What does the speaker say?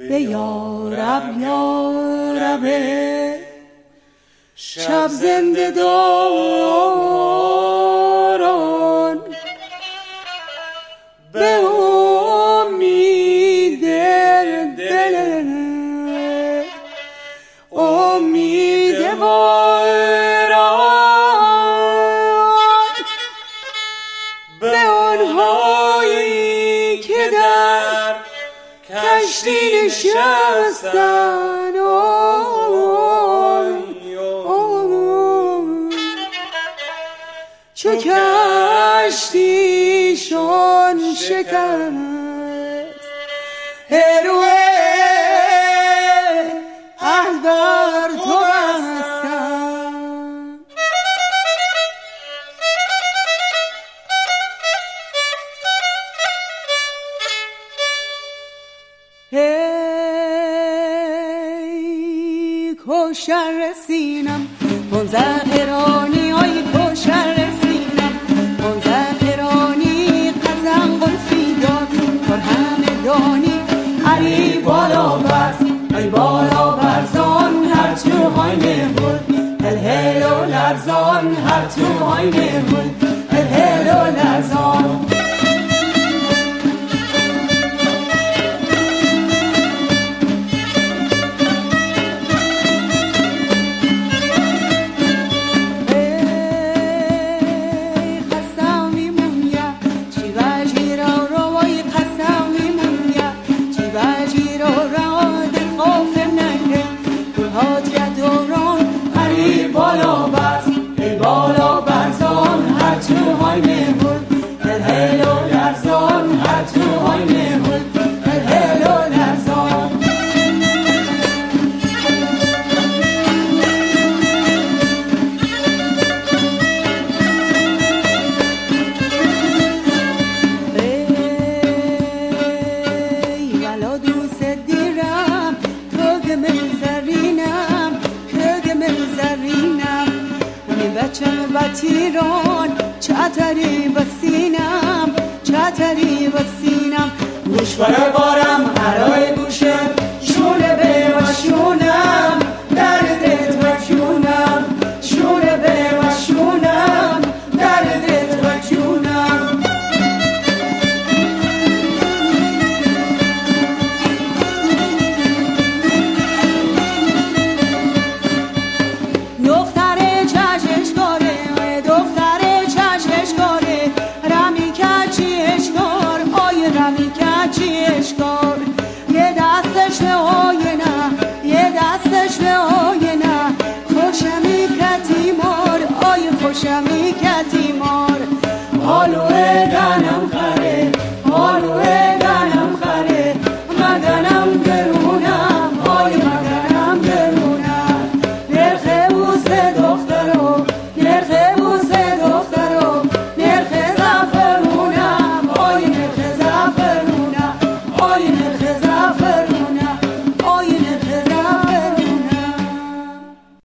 به یارب یاربه شب زنده داران به امید دل امید واران به آنهایی که در کشتی نشستن چو کشتیشان شکست هروه عهد بر تو بستم ای کوشر سینم اون زهرانی ای کوشر سینم اون زهرانی قزن قلفی داد پر همه دانی ای بالا برز ای بالا برزان هر تو های نهول هل هل و لرزان هر تو های نهول هل هل و لرزان تیران چتری بسینم چتری بسینم گوش بره بارم هرای گوشم شونه به و شونم دردت و جونم شونه به و شونم دردت و جونم اشکار یه دستش به آینه یه دستش به آینه خوشمی کتیمار آی خوشمی کتیمار حالو دنم خره